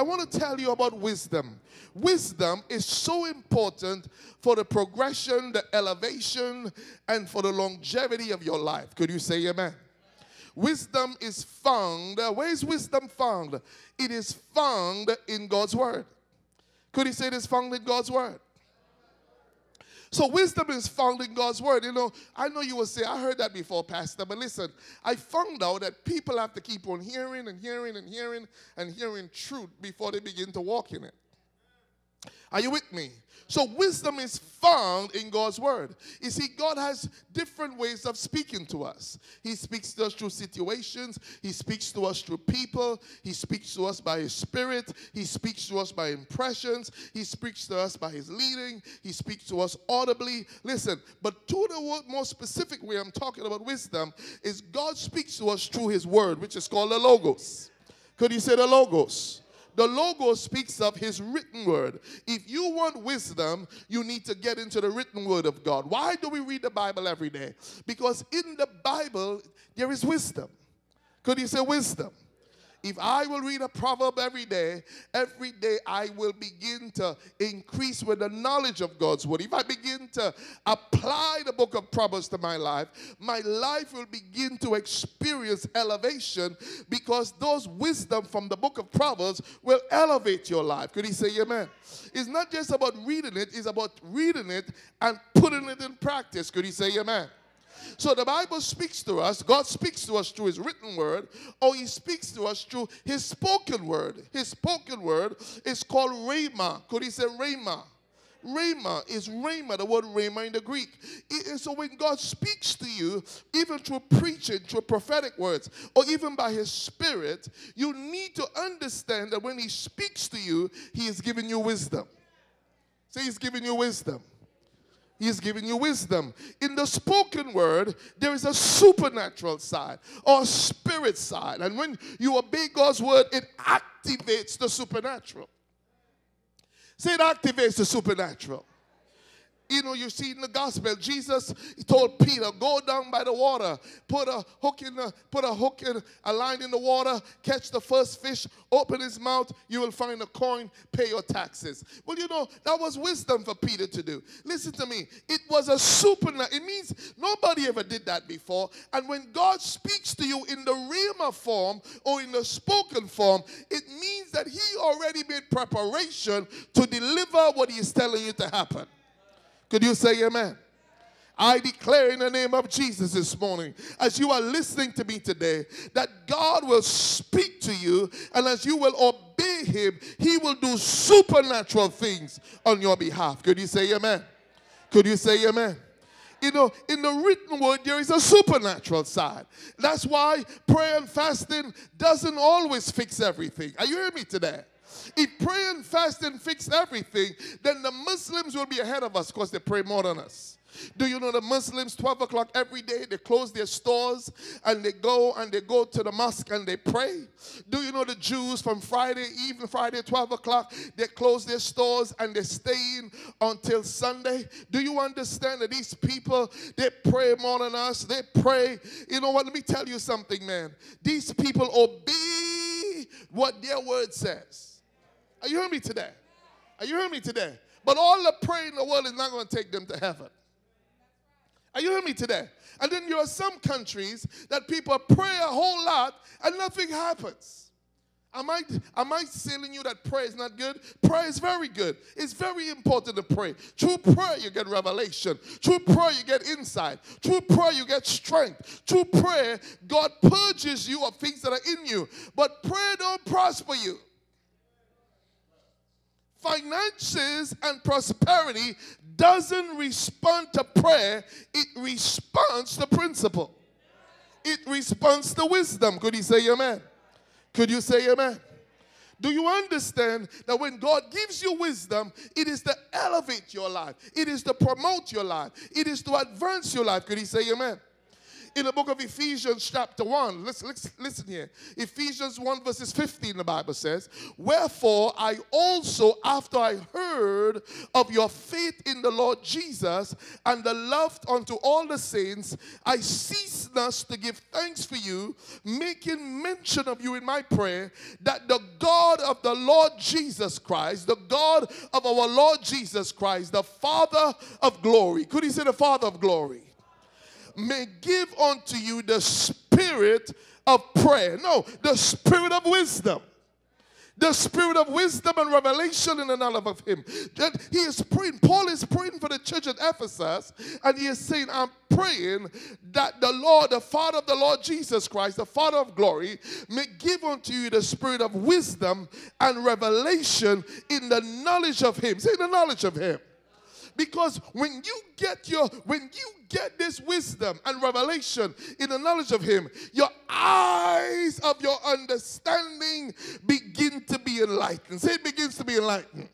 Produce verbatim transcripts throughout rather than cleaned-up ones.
want to tell you about wisdom. Wisdom is so important for the progression, the elevation, and for the longevity of your life. Could you say amen? Wisdom is found. Where is wisdom found? It is found in God's word. Could you say it is found in God's word? So wisdom is found in God's word. You know, I know you will say, I heard that before, Pastor, but listen, I found out that people have to keep on hearing and hearing and hearing and hearing truth before they begin to walk in it. Are you with me? So wisdom is found in God's word. You see, God has different ways of speaking to us. He speaks to us through situations. He speaks to us through people. He speaks to us by his spirit. He speaks to us by impressions. He speaks to us by his leading. He speaks to us audibly. Listen, but to the more specific way I'm talking about wisdom is God speaks to us through his word, which is called the Logos. Could you say the Logos? The Logos speaks of his written word. If you want wisdom, you need to get into the written word of God. Why do we read the Bible every day? Because in the Bible, there is wisdom. Could you say wisdom? If I will read a proverb every day, every day I will begin to increase with the knowledge of God's word. If I begin to apply the book of Proverbs to my life, my life will begin to experience elevation because those wisdom from the book of Proverbs will elevate your life. Could he say amen? It's not just about reading it, it's about reading it and putting it in practice. Could he say amen? So the Bible speaks to us. God speaks to us through his written word, or he speaks to us through his spoken word. His spoken word is called rhema. Could he say rhema? Rhema is rhema, the word rhema in the Greek. It, so when God speaks to you, even through preaching, through prophetic words, or even by his spirit, you need to understand that when he speaks to you, he is giving you wisdom. Say he's giving you wisdom. He's giving you wisdom. In the spoken word, there is a supernatural side or a spirit side. And when you obey God's word, it activates the supernatural. Say it activates the supernatural. You know, you see in the gospel, Jesus told Peter, go down by the water, put a hook in the, put a hook in, a line in the water, catch the first fish, open his mouth, you will find a coin, pay your taxes. Well, you know, that was wisdom for Peter to do. Listen to me. It was a supernatural. It means nobody ever did that before. And when God speaks to you in the rhema form or in the spoken form, it means that he already made preparation to deliver what he is telling you to happen. Could you say amen? I declare in the name of Jesus this morning, as you are listening to me today, that God will speak to you, and as you will obey him, he will do supernatural things on your behalf. Could you say amen? Could you say amen? You know, in the written word, there is a supernatural side. That's why prayer and fasting doesn't always fix everything. Are you hearing me today? If prayer and fasting fix everything, then the Muslims will be ahead of us because they pray more than us. Do you know the Muslims, twelve o'clock every day, they close their stores and they go and they go to the mosque and they pray? Do you know the Jews from Friday, even Friday, twelve o'clock, they close their stores and they stay in until Sunday? Do you understand that these people, they pray more than us? They pray. You know what? Let me tell you something, man. These people obey what their word says. Are you hearing me today? Are you hearing me today? But all the praying in the world is not going to take them to heaven. Are you hearing me today? And then there are some countries that people pray a whole lot and nothing happens. Am I, am I telling you that prayer is not good? Prayer is very good. It's very important to pray. Through prayer, you get revelation. Through prayer, you get insight. Through prayer, you get strength. Through prayer, God purges you of things that are in you. But prayer don't prosper you. Finances and prosperity doesn't respond to prayer. It responds to principle. It responds to wisdom. Could you say amen? Could you say amen? Do you understand that when God gives you wisdom, it is to elevate your life. It is to promote your life. It is to advance your life. Could you say amen? In the book of Ephesians chapter one, listen, listen, listen here. Ephesians one verses fifteen, the Bible says, wherefore I also, after I heard of your faith in the Lord Jesus and the love unto all the saints, I cease not to give thanks for you, making mention of you in my prayer, that the God of the Lord Jesus Christ, the God of our Lord Jesus Christ, the Father of glory, could he say the Father of glory, may give unto you the spirit of prayer. No, the spirit of wisdom. The spirit of wisdom and revelation in the knowledge of him. That he is praying, Paul is praying for the church at Ephesus, and he is saying, I'm praying that the Lord, the Father of the Lord Jesus Christ, the Father of glory, may give unto you the spirit of wisdom and revelation in the knowledge of him. Say the knowledge of him. Because when you get your, when you get this wisdom and revelation in the knowledge of him, your eyes of your understanding begin to be enlightened. Say it begins to be enlightened.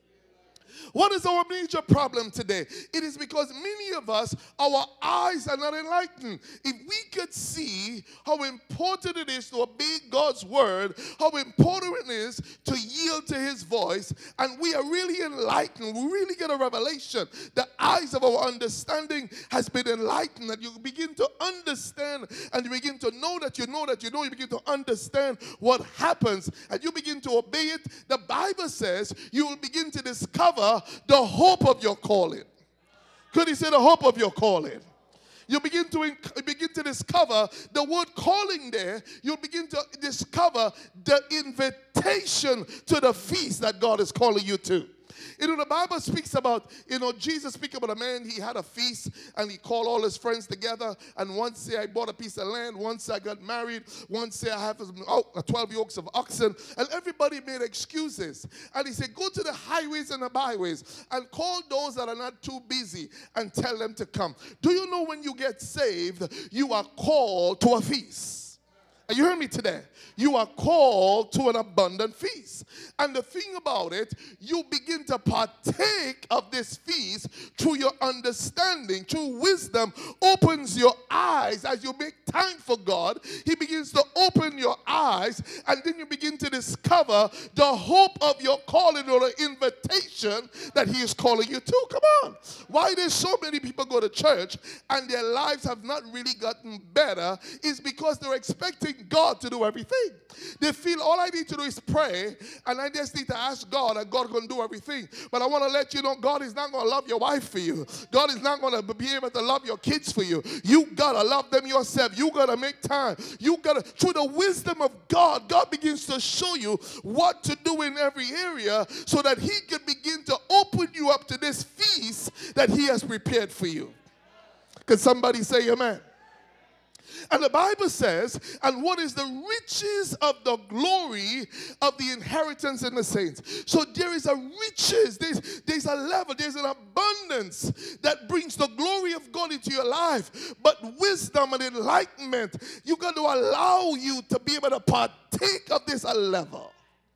What is our major problem today? It is because many of us, our eyes are not enlightened. If we could see how important it is to obey God's word, how important it is to yield to his voice, and we are really enlightened, we really get a revelation. The eyes of our understanding has been enlightened, and you begin to understand, and you begin to know that you know that you know, you begin to understand what happens, and you begin to obey it. The Bible says you will begin to discover the hope of your calling. Could he say the hope of your calling? You begin to inc- begin to discover the word calling there. You begin to discover the invitation to the feast that God is calling you to. You know, the Bible speaks about, you know, Jesus speaks about a man, he had a feast, and he called all his friends together, and one say I bought a piece of land, one say I got married, one say I have oh, twelve yokes of oxen, and everybody made excuses. And he said, go to the highways and the byways, and call those that are not too busy, and tell them to come. Do you know when you get saved, you are called to a feast? Are you hearing me today? You are called to an abundant feast. And the thing about it, you begin to partake of this feast through your understanding, through wisdom, opens your eyes as you make time for God. He begins to open your eyes, and then you begin to discover the hope of your calling or the invitation that he is calling you to. Come on. Why there's so many people go to church and their lives have not really gotten better is because they're expecting God to do everything. They feel all I need to do is pray, and I just need to ask God, and God can do everything. But I want to let you know, God is not going to love your wife for you. God is not going to be able to love your kids for you. You got to love them yourself. You got to make time. You got to, through the wisdom of God, God begins to show you what to do in every area so that he can begin to open you up to this feast that he has prepared for you. Can somebody say amen? And the Bible says, and what is the riches of the glory of the inheritance in the saints? So there is a riches, there's, there's a level, there's an abundance that brings the glory of God into your life. But wisdom and enlightenment, you got to allow you to be able to partake of this a level.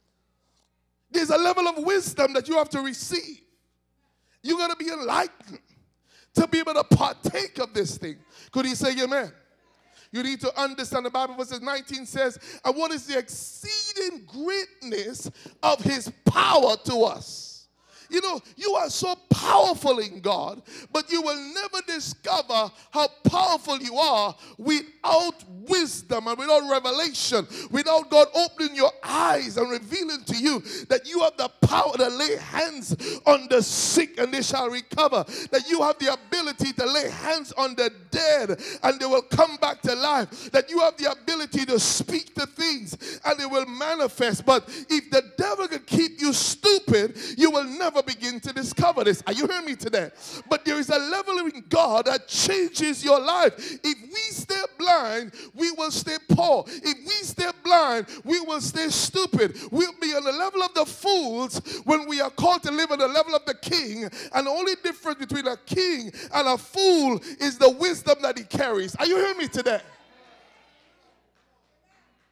There's a level of wisdom that you have to receive. You got to be enlightened to be able to partake of this thing. Could he say amen? You need to understand the Bible, verse nineteen says, and what is the exceeding greatness of his power to us? You know, you are so powerful in God, but you will never discover how powerful you are without wisdom and without revelation, without God opening your eyes and revealing to you that you have the power to lay hands on the sick and they shall recover, that you have the ability to lay hands on the dead and they will come back to life, that you have the ability to speak to things and it will manifest. But if the devil can keep you stupid, you will never begin to discover this. Are you hearing me today? But there is a level in God that changes your life. If we stay blind, we will stay poor. If we stay blind, we will stay stupid. We'll be on the level of the fools when we are called to live on the level of the king. And the only difference between a king and a fool is the wisdom that he carries. Are you hearing me today?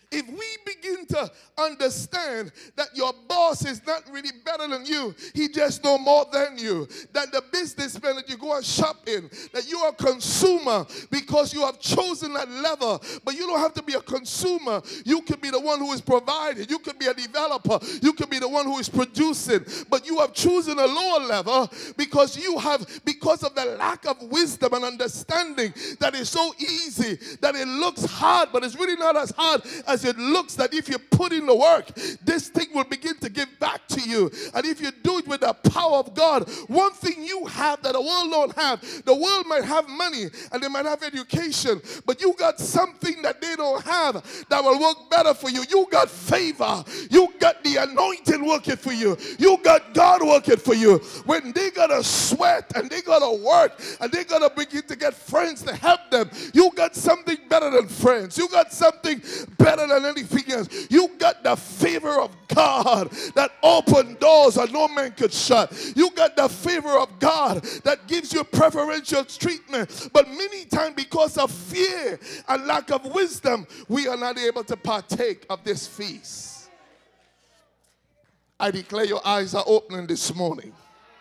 If we begin to understand that your boss is not really better than you, he just know more than you, that the businessman that you go and shop in, that you are a consumer because you have chosen that level, but you don't have to be a consumer. You could be the one who is providing. You could be a developer. You could be the one who is producing, but you have chosen a lower level because you have, because of the lack of wisdom and understanding, that is so easy, that it looks hard, but it's really not as hard as it looks. That if you put in the work, this thing will begin to give back to you. And if you do it with the power of God, one thing you have that the world don't have, the world might have money and they might have education, but you got something that they don't have that will work better for you. You got favor. You got the anointing working for you. You got God working for you. When they gotta sweat and they gotta work and they gotta begin to get friends to help them, you got something better than friends. You got something better than anything else. You got the favor of God that opened doors that no man could shut. You got the favor of God that gives you preferential treatment. But many times, because of fear and lack of wisdom, we are not able to partake of this feast. I declare your eyes are opening this morning.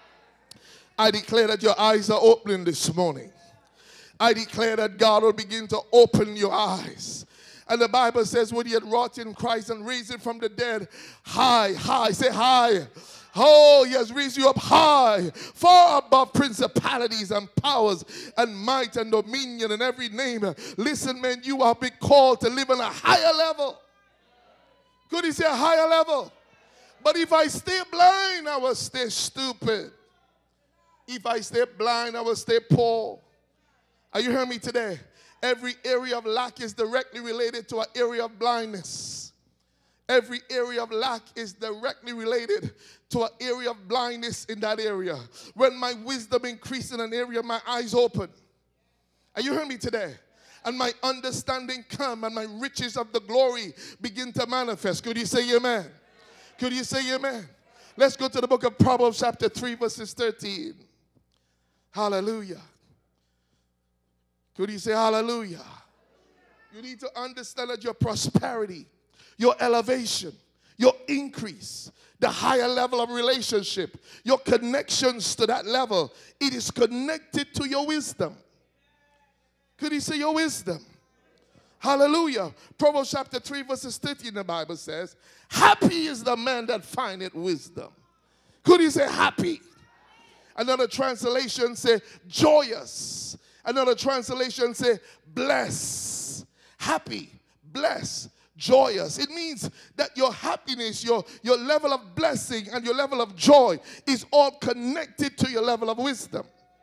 I declare that your eyes are opening this morning. I declare that God will begin to open your eyes. And the Bible says when he had wrought in Christ and raised him from the dead, high, high, say high. Oh, he has raised you up high, far above principalities and powers and might and dominion and every name. Listen, man, you have been called to live on a higher level. Could he say a higher level? But if I stay blind, I will stay stupid. If I stay blind, I will stay poor. Are you hearing me today? Every area of lack is directly related to an area of blindness. Every area of lack is directly related to an area of blindness in that area. When my wisdom increases in an area, my eyes open. Are you hearing me today? And my understanding come and my riches of the glory begin to manifest. Could you say amen? Could you say amen? Let's go to the book of Proverbs chapter three verses thirteen. Hallelujah. Could you say hallelujah? You need to understand that your prosperity, your elevation, your increase, the higher level of relationship, your connections to that level, it is connected to your wisdom. Could you say your wisdom? Hallelujah. Proverbs chapter three verses thirteen, the Bible says, happy is the man that findeth wisdom. Could you say happy? Another translation say joyous. Another translation say bless. Happy, bless, joyous. It means that your happiness, your, your level of blessing and your level of joy is all connected to your level of wisdom.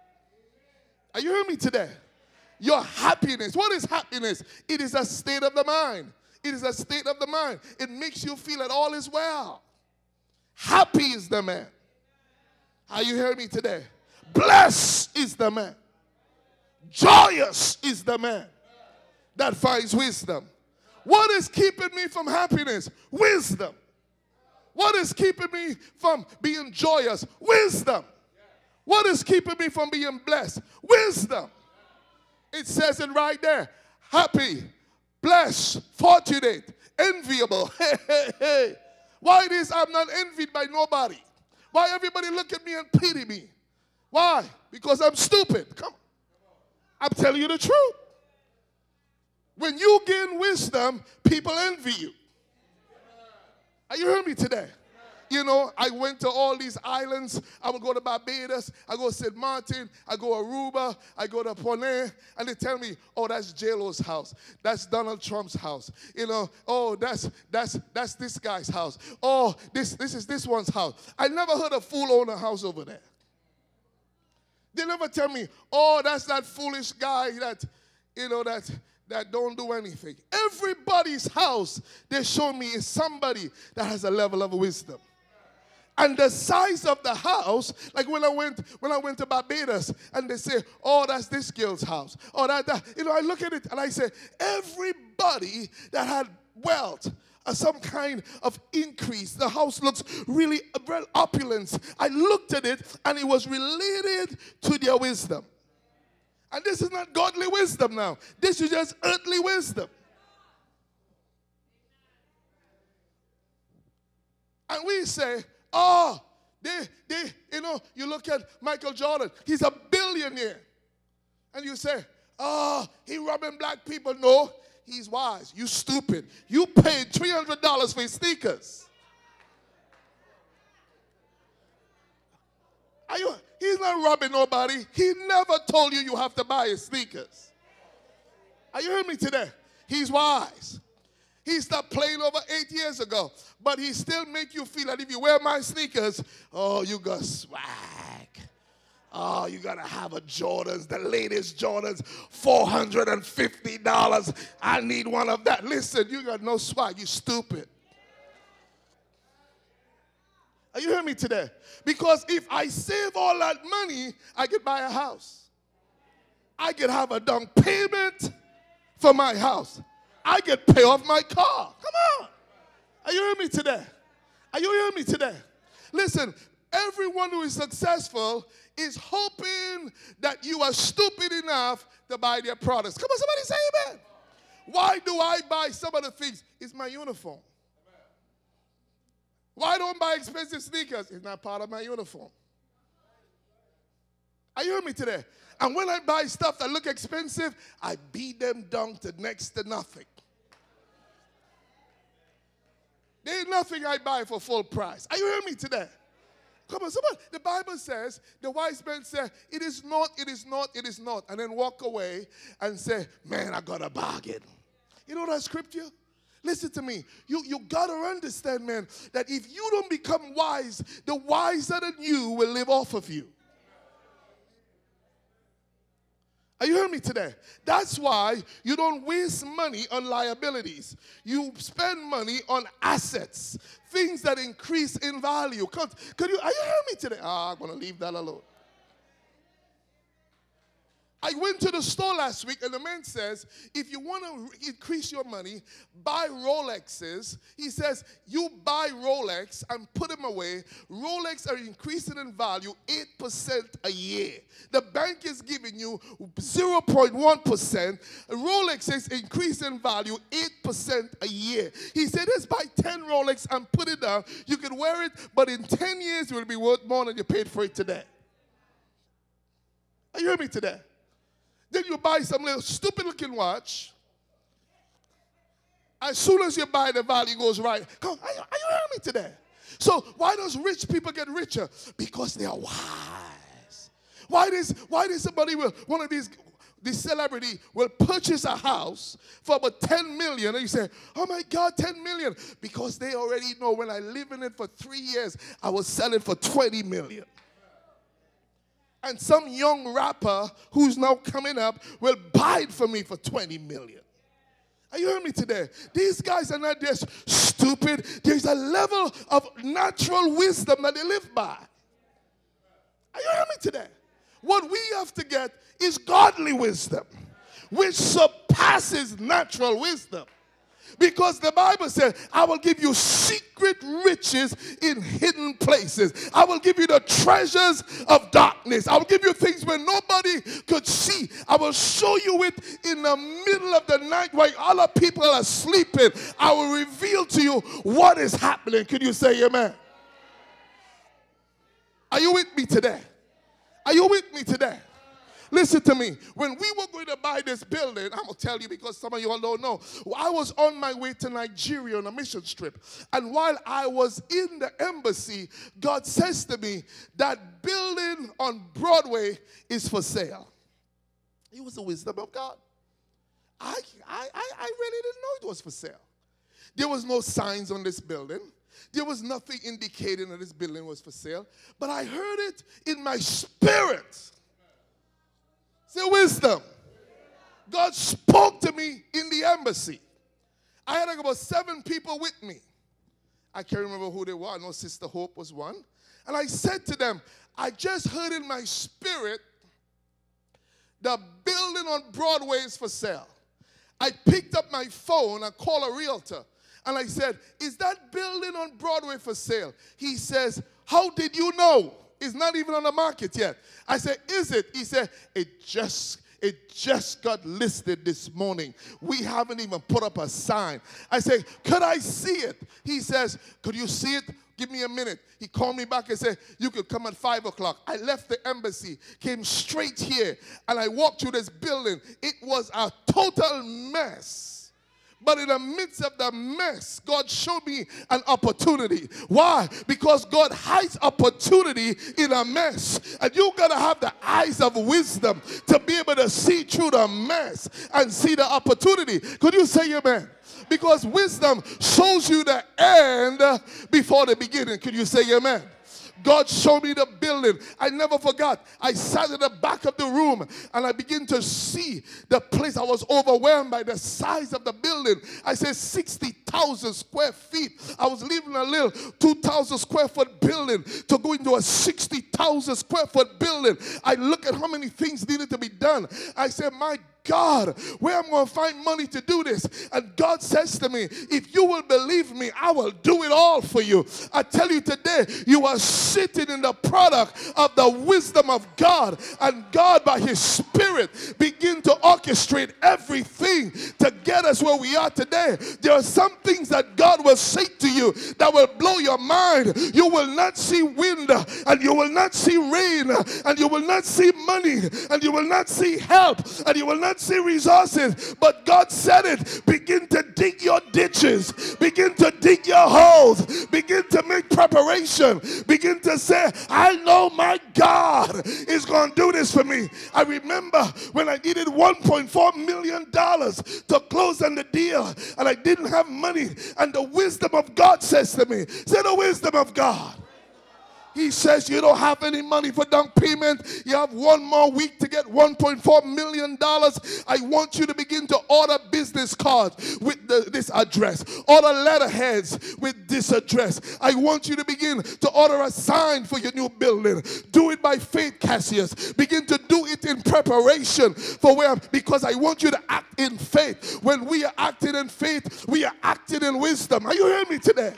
Are you hearing me today? Your happiness. What is happiness? It is a state of the mind. It is a state of the mind. It makes you feel that all is well. Happy is the man. Are you hearing me today? Blessed is the man. Joyous is the man that finds wisdom. What is keeping me from happiness? Wisdom. What is keeping me from being joyous? Wisdom. What is keeping me from being blessed? Wisdom. It says it right there. Happy, blessed, fortunate, enviable. Hey, hey, hey. Why it is I'm not envied by nobody? Why everybody look at me and pity me? Why? Because I'm stupid. Come on. I'm telling you the truth. When you gain wisdom, people envy you. Are you hearing me today? You know, I went to all these islands. I would go to Barbados. I go to Saint Martin. I go to Aruba. I go to Ponant. And they tell me, oh, that's J-Lo's house. That's Donald Trump's house. You know, oh, that's that's that's this guy's house. Oh, this, this is this one's house. I never heard a fool own a house over there. They never tell me, oh, that's that foolish guy that, you know, that, that don't do anything. Everybody's house, they show me, is somebody that has a level of wisdom. And the size of the house, like when I went when I went to Barbados, and they say, oh, that's this girl's house. Oh, that, that. You know, I look at it, and I say, everybody that had wealth, uh, some kind of increase, the house looks really well opulent. I looked at it, and it was related to their wisdom. And this is not godly wisdom now. This is just earthly wisdom. And we say, oh, they, they, you know, you look at Michael Jordan, he's a billionaire. And you say, oh, he robbing black people. No, he's wise. You stupid. You paid three hundred dollars for his sneakers. Are you, he's not robbing nobody. He never told you you have to buy his sneakers. Are you hearing me today? He's wise. He stopped playing over eight years ago. But he still make you feel that if you wear my sneakers, oh, you got swag. Oh, you got to have a Jordans, the latest Jordans, four hundred fifty dollars. I need one of that. Listen, you got no swag. You stupid. Are you hearing me today? Because if I save all that money, I could buy a house. I could have a down payment for my house. I could pay off my car. Come on. Are you hearing me today? Are you hearing me today? Listen, everyone who is successful is hoping that you are stupid enough to buy their products. Come on, somebody say amen. Why do I buy some of the things? It's my uniform. Why don't I buy expensive sneakers? It's not part of my uniform. Are you hearing me today? And when I buy stuff that look expensive, I beat them down to next to nothing. There ain't nothing I buy for full price. Are you hearing me today? Come on, somebody. The Bible says, the wise men say, it is not, it is not, it is not. And then walk away and say, man, I got a bargain. You know that scripture? Listen to me. You, you got to understand, man, that if you don't become wise, the wiser than you will live off of you. Are you hearing me today? That's why you don't waste money on liabilities. You spend money on assets, things that increase in value. Could, could you, are you hearing me today? Ah, I'm going to leave that alone. I went to the store last week, and the man says, if you want to increase your money, buy Rolexes. He says, you buy Rolex and put them away. Rolex are increasing in value eight percent a year. The bank is giving you zero point one percent. Rolex is increasing in value eight percent a year. He said, just buy ten Rolex and put it down. You can wear it, but in ten years, it will be worth more than you paid for it today. Are you hearing me today? Then you buy some little stupid looking watch. As soon as you buy, the value goes right. Come on, are you, are you hearing me today? So why does rich people get richer? Because they are wise. Why does why does somebody will one of these this celebrity will purchase a house for about ten million, and you say, oh my God, ten million? Because they already know when I live in it for three years, I will sell it for twenty million. And some young rapper who's now coming up will buy it for me for twenty million. Are you hearing me today? These guys are not just stupid. There's a level of natural wisdom that they live by. Are you hearing me today? What we have to get is godly wisdom, which surpasses natural wisdom. Because the Bible says, I will give you secret riches in hidden places. I will give you the treasures of darkness. I will give you things where nobody could see. I will show you it in the middle of the night while other people are sleeping. I will reveal to you what is happening. Could you say amen? Are you with me today? Are you with me today? Listen to me. When we were going to buy this building, I'm going to tell you because some of you all don't know. I was on my way to Nigeria on a mission trip. And while I was in the embassy, God says to me, that building on Broadway is for sale. It was the wisdom of God. I, I, I really didn't know it was for sale. There was no signs on this building. There was nothing indicating that this building was for sale. But I heard it in my spirit. Say wisdom. God spoke to me in the embassy. I had like about seven people with me. I can't remember who they were. I know Sister Hope was one. And I said to them, I just heard in my spirit, the building on Broadway is for sale. I picked up my phone and called a realtor. And I said, is that building on Broadway for sale? He says, how did you know? It's not even on the market yet. I said, is it? He said, it just, it just got listed this morning. We haven't even put up a sign. I say, could I see it? He says, could you see it? give me a minute. He called me back and said, you could come at five o'clock. I left the embassy, came straight here, and I walked through this building. It was a total mess. But in the midst of the mess, God showed me an opportunity. Why? Because God hides opportunity in a mess. And you got to have the eyes of wisdom to be able to see through the mess and see the opportunity. Could you say amen? Because wisdom shows you the end before the beginning. Could you say amen? God showed me the building. I never forgot. I sat in the back of the room and I began to see the place. I was overwhelmed by the size of the building. I said sixty thousand square feet. I was leaving a little two thousand square foot building to go into a sixty thousand square foot building. I look at how many things needed to be done. I said, my God, where am I going to find money to do this? And God says to me, if you will believe me, I will do it all for you. I tell you today, you are sitting in the product of the wisdom of God. And God, by his Spirit, begin to orchestrate everything to get us where we are today. There are some things that God will say to you that will blow your mind. You will not see wind, and you will not see rain, and you will not see money, and you will not see help, and you will not see resources, but God said it. Begin to dig your ditches, begin to dig your holes, begin to make preparation, begin to say, I know my God is going to do this for me. I remember when I needed one point four million dollars to close on the deal and I didn't have money, and the wisdom of God says to me, say the wisdom of God. He says you don't have any money for down payment. You have one more week to get one point four million dollars. I want you to begin to order business cards with the, this address. Order letterheads with this address. I want you to begin to order a sign for your new building. Do it by faith, Cassius. Begin to do it in preparation for where, because I want you to act in faith. When we are acting in faith, we are acting in wisdom. Are you hearing me today?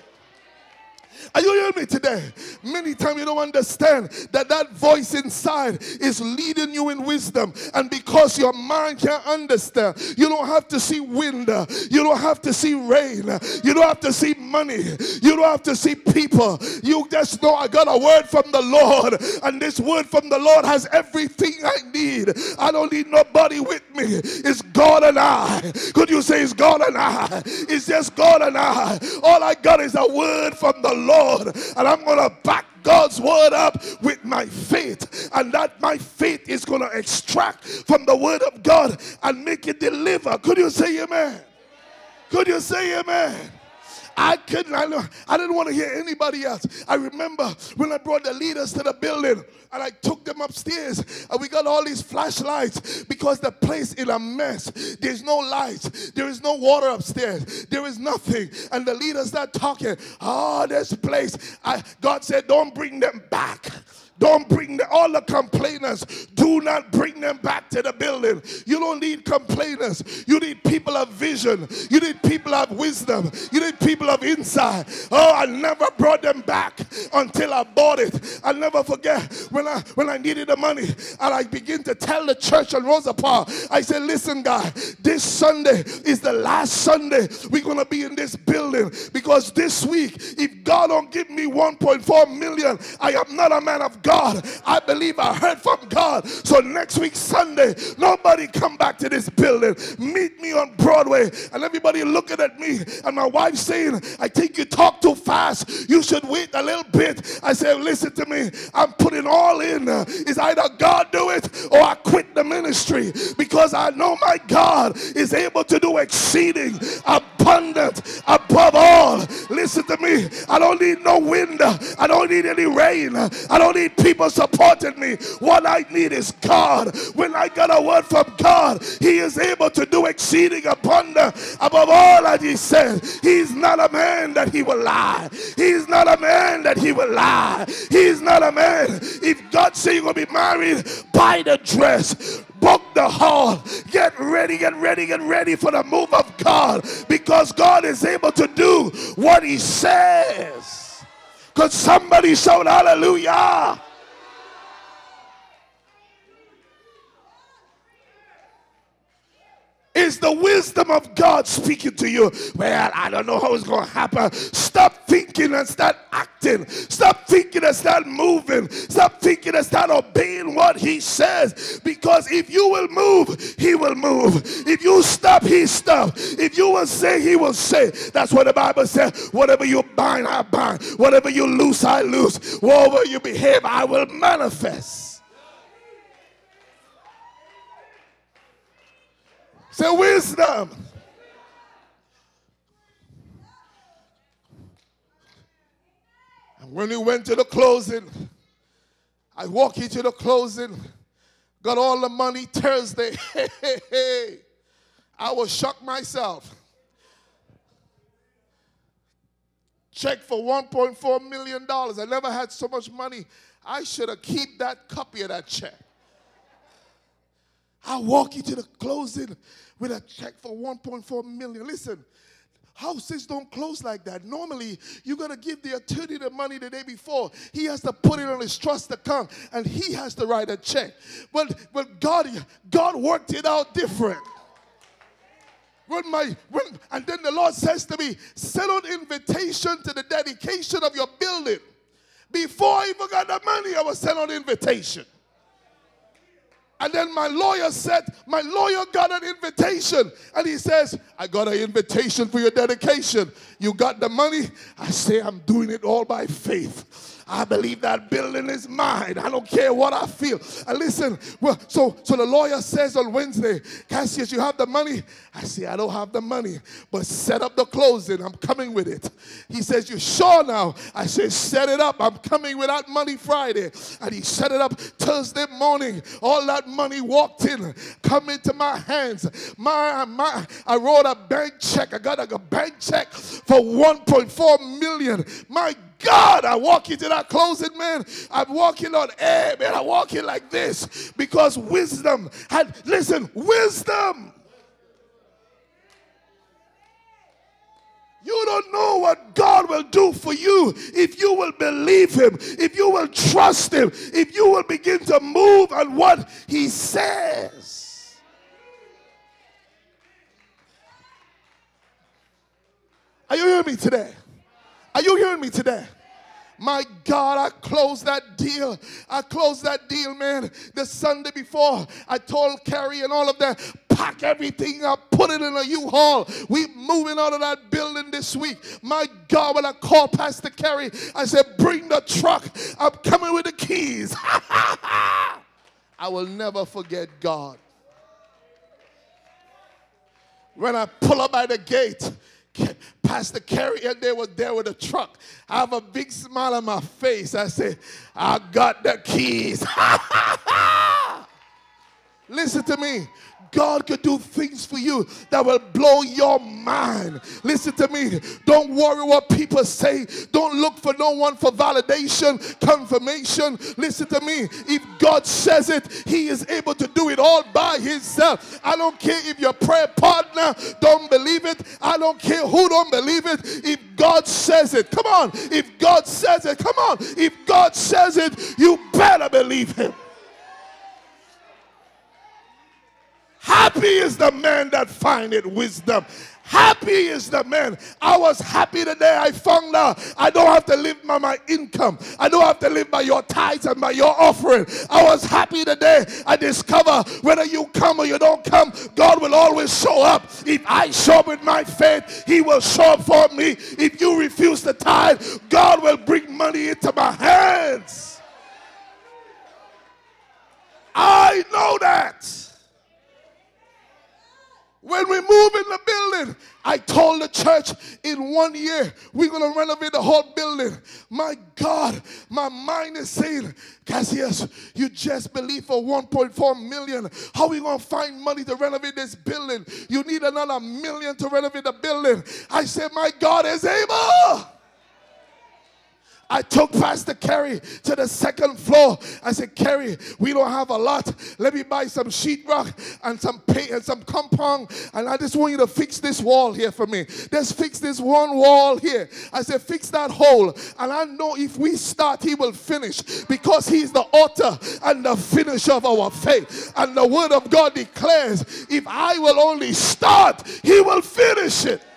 Are you hearing me today? Many times you don't understand that that voice inside is leading you in wisdom. And because your mind can't understand, you don't have to see wind. You don't have to see rain. You don't have to see money. You don't have to see people. You just know I got a word from the Lord. And this word from the Lord has everything I need. I don't need nobody with me. It's God and I. Could you say it's God and I? It's just God and I. All I got is a word from the Lord. Lord, and I'm going to back God's word up with my faith, and that my faith is going to extract from the word of God and make it deliver. Could you say amen? Could you say amen? I couldn't, I, I didn't want to hear anybody else. I remember when I brought the leaders to the building and I took them upstairs and we got all these flashlights because the place is a mess. There's no lights. There is no water upstairs. There is nothing. And the leaders start talking. Oh, this place. I, God said, don't bring them back. Don't bring the, all the complainers. Do not bring them back to the building. You don't need complainers. You need people of vision. You need people of wisdom. You need people of insight. Oh, I never brought them back until I bought it. I'll never forget when I when I needed the money and I began to tell the church on Rosa Park. I said, listen, guys, this Sunday is the last Sunday we're going to be in this building, because this week, if God don't give me one point four million, I am not a man of God. God. I believe I heard from God. So next week, Sunday, nobody come back to this building. Meet me on Broadway. And everybody looking at me. And my wife saying, I think you talk too fast. You should wait a little bit. I said, listen to me. I'm putting all in. It's either God do it or I quit the ministry. Because I know my God is able to do exceeding, abundant, above all. Listen to me. I don't need no wind. I don't need any rain. I don't need people supporting me. What I need is God. When I got a word from God, he is able to do exceeding abundant above all that he said. He's not a man that he will lie. He's not a man that he will lie. He's not a man. If God say you're going to be married, buy the dress, book the hall, get ready, get ready, get ready for the move of God, because God is able to do what he says. Could somebody shout hallelujah? Is It's the wisdom of God speaking to you. Well, I don't know how it's going to happen. Stop thinking and start acting. Stop thinking and start moving. Stop thinking and start obeying what he says. Because if you will move, he will move. If you stop, he stop. If you will say, he will say. That's what the Bible says. Whatever you bind, I bind. Whatever you loose, I loose. Whatever you behave, I will manifest. Say wisdom. And when we went to the closing, I walked into the closing, got all the money Thursday. Hey, hey, hey. I was shocked myself. Check for one point four million dollars. I never had so much money. I should have kept that copy of that check. I walk into the closing with a check for one point four million dollars. Listen, houses don't close like that. Normally, you're going to give the attorney the money the day before. He has to put it on his trust account, and he has to write a check. But, but God, God worked it out different. When my, when, and then the Lord says to me, send out invitation to the dedication of your building. Before I even got the money, I was sent out invitation. And then my lawyer said, my lawyer got an invitation. And he says, I got an invitation for your dedication. You got the money? I say, I'm doing it all by faith. I believe that building is mine. I don't care what I feel. And listen, well, so, so the lawyer says on Wednesday, Cassius, you have the money? I say, I don't have the money, but set up the closing. I'm coming with it. He says, you sure now? I say, set it up. I'm coming with that money Friday. And he set it up Thursday morning. All that money walked in, come into my hands. My, my, I wrote a bank check. I got a bank check for one point four million dollars. My God, I walk into that closing, man. I'm walking on air, man. I'm walking like this because wisdom had, listen, wisdom. You don't know what God will do for you if you will believe him, if you will trust him, if you will begin to move on what he says. Are you hearing me today? Are you hearing me today? My God, I closed that deal. I closed that deal, man. The Sunday before, I told Carrie and all of that, pack everything up, put it in a U-Haul. We moving out of that building this week. My God, when I called Pastor Carrie, I said, bring the truck. I'm coming with the keys. I will never forget God. When I pull up by the gate, Pastor Carrie and they were there with a truck. I have a big smile on my face. I say, I got the keys. Listen to me. God could do things for you that will blow your mind. Listen to me. Don't worry what people say. Don't look for no one for validation, confirmation. Listen to me. If God says it, he is able to do it all by himself. I don't care if your prayer partner don't believe it. I don't care who don't believe it. If God says it, come on. If God says it, come on. If God says it, you better believe him. Happy is the man that findeth wisdom. Happy is the man. I was happy the day I found out I don't have to live by my income. I don't have to live by your tithes and by your offering. I was happy the day I discover whether you come or you don't come, God will always show up. If I show up with my faith, he will show up for me. If you refuse to tithe, God will bring money into my hands. I know that. When we move in the building, I told the church in one year, we're going to renovate the whole building. My God, my mind is saying, Cassius, you just believe for one point four million dollars. How are we going to find money to renovate this building? You need another million to renovate the building. I said, my God is able. I took Pastor Kerry to the second floor. I said, Kerry, we don't have a lot. Let me buy some sheetrock and some paint and some compound. And I just want you to fix this wall here for me. Just fix this one wall here. I said, fix that hole. And I know if we start, he will finish, because he's the author and the finisher of our faith. And the word of God declares, if I will only start, he will finish it.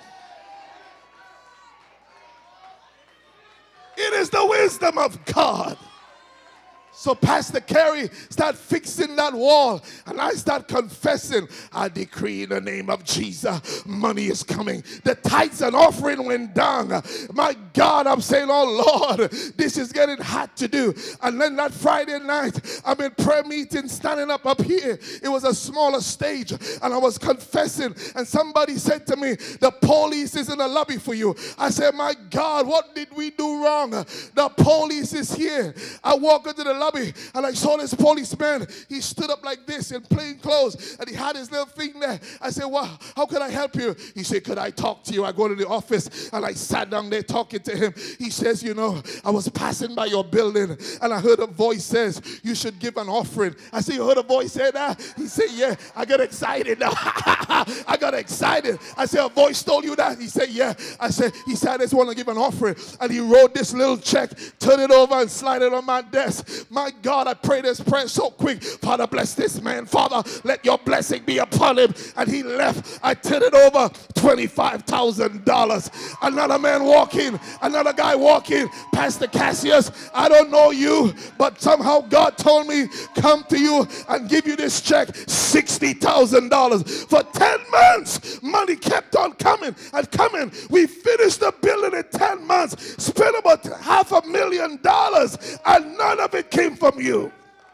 It is the wisdom of God. So Pastor Kerry start fixing that wall, and I start confessing. I decree in the name of Jesus, money is coming. The tithes and offering went down. My God, I'm saying, oh Lord, this is getting hard to do. And then that Friday night, I'm in prayer meeting, standing up up here. It was a smaller stage, and I was confessing, and somebody said to me, the police is in the lobby for you. I said, my God, what did we do wrong? The police is here. I walk into the lobby, and I saw this policeman. He stood up like this in plain clothes, and he had his little thing there. I said, well, how can I help you? He said, could I talk to you? I go to the office, and I sat down there talking to him. He says, you know, I was passing by your building, and I heard a voice says, you should give an offering. I said, you heard a voice say that? He said, yeah. I got excited. I got excited. I said, a voice told you that? He said, yeah. I said, he said, I just want to give an offering. And he wrote this little check, turned it over, and slid it on my desk. My God, I pray this prayer so quick. Father, bless this man. Father, let your blessing be upon him. And he left. I turned it over, twenty-five thousand dollars. Another man walking, another guy walking. Pastor Cassius, I don't know you, but somehow God told me, come to you and give you this check, sixty thousand dollars. For ten months, money kept on coming and coming. We finished the building in ten months, spent about half a million dollars, and none of it came from you.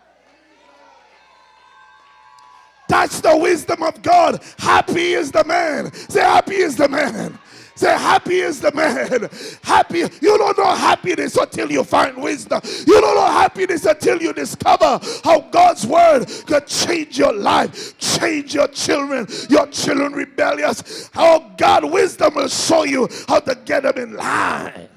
That's the wisdom of God. Happy is the man. Say, happy is the man. Say, happy is the man. Happy. You don't know happiness until you find wisdom. You don't know happiness until you discover how God's word could change your life, change your children, your children rebellious. How God wisdom will show you how to get them in line.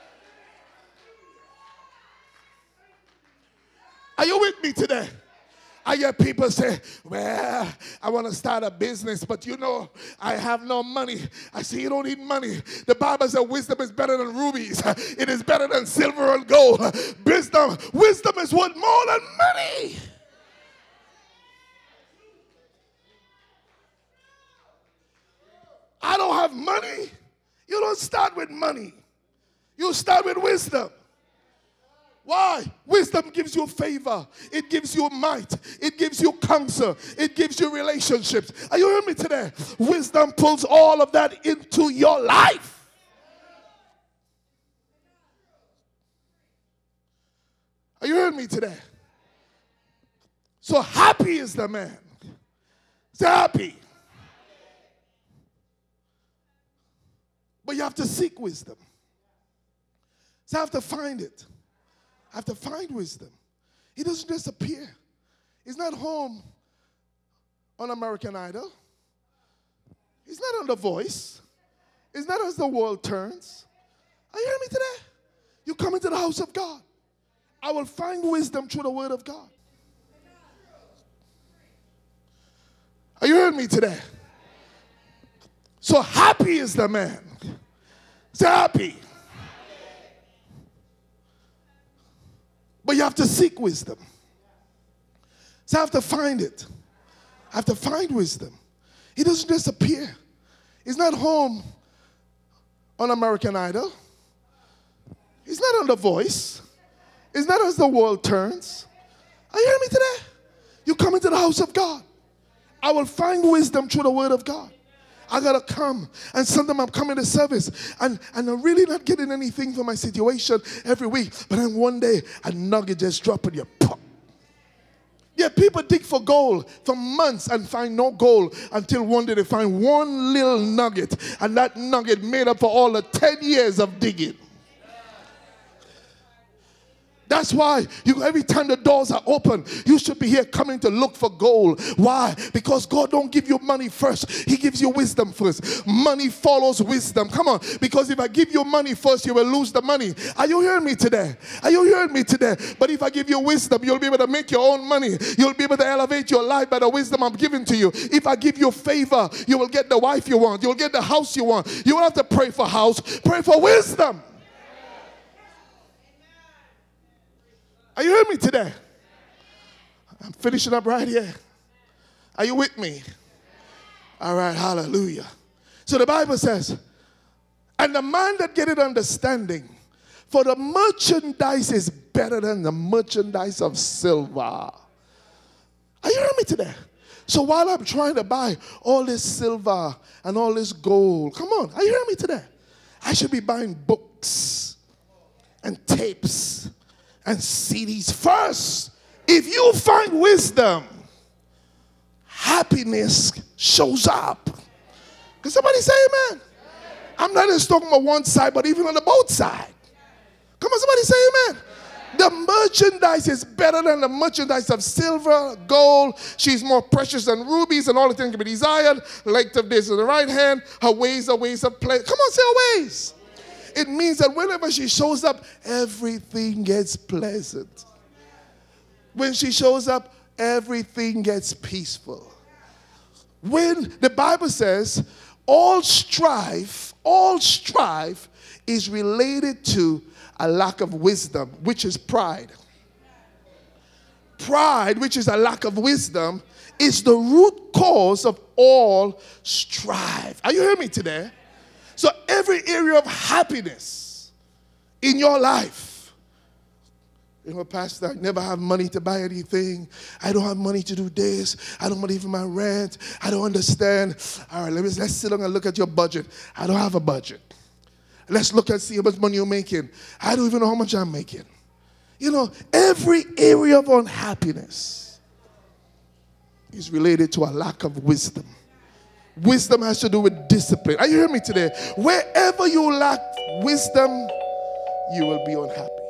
Are you with me today? I hear people say, well, I want to start a business, but you know, I have no money. I say, you don't need money. The Bible says wisdom is better than rubies. It is better than silver and gold. Wisdom, wisdom is worth more than money. I don't have money. You don't start with money. You start with wisdom. Why? Wisdom gives you favor. It gives you might. It gives you counsel. It gives you relationships. Are you hearing me today? Wisdom pulls all of that into your life. Are you hearing me today? So happy is the man. Say happy. But you have to seek wisdom. So I have to find it. I have to find wisdom. He doesn't just appear. He's not home on American Idol. He's not on The Voice. It's not as the world turns. Are you hearing me today? You come into the house of God. I will find wisdom through the word of God. Are you hearing me today? So happy is the man. Say happy. But you have to seek wisdom. So I have to find it. I have to find wisdom. He doesn't just appear. He's not home on American Idol. He's not on The Voice. It's not as the world turns. Are you hearing me today? You come into the house of God. I will find wisdom through the word of God. I got to come. And sometimes I'm coming to service and, and I'm really not getting anything for my situation every week. But then one day, a nugget just dropped in your pop. Yeah, people dig for gold for months and find no gold until one day they find one little nugget. And that nugget made up for all the ten years of digging. That's why you, every time the doors are open, you should be here coming to look for gold. Why? Because God don't give you money first. He gives you wisdom first. Money follows wisdom. Come on. Because if I give you money first, you will lose the money. Are you hearing me today? Are you hearing me today? But if I give you wisdom, you'll be able to make your own money. You'll be able to elevate your life by the wisdom I'm giving to you. If I give you favor, you will get the wife you want. You'll get the house you want. You don't have to pray for house. Pray for wisdom. Are you hearing me today? I'm finishing up right here. Are you with me? All right, hallelujah. So the Bible says, and the man that getteth understanding, for the merchandise is better than the merchandise of silver. Are you hearing me today? So while I'm trying to buy all this silver and all this gold, come on, are you hearing me today? I should be buying books and tapes and C Ds first. If you find wisdom, happiness shows up. Can somebody say amen? I'm not just talking about one side, but even on the both sides. Come on, somebody say amen. The merchandise is better than the merchandise of silver, gold. She's more precious than rubies, and all the things can be desired. Length of days in the right hand. Her ways are ways of play. Come on, say her ways. It means that whenever she shows up, everything gets pleasant. When she shows up, everything gets peaceful. When the Bible says all strife, all strife is related to a lack of wisdom, which is pride. Pride, which is a lack of wisdom, is the root cause of all strife. Are you hearing me today? So every area of happiness in your life, you know, Pastor, I never have money to buy anything. I don't have money to do this. I don't have money for my rent. I don't understand. All right, let me, let's sit down and look at your budget. I don't have a budget. Let's look and see how much money you're making. I don't even know how much I'm making. You know, every area of unhappiness is related to a lack of wisdom. Wisdom has to do with discipline. Are you hearing me today? Wherever you lack wisdom, you will be unhappy.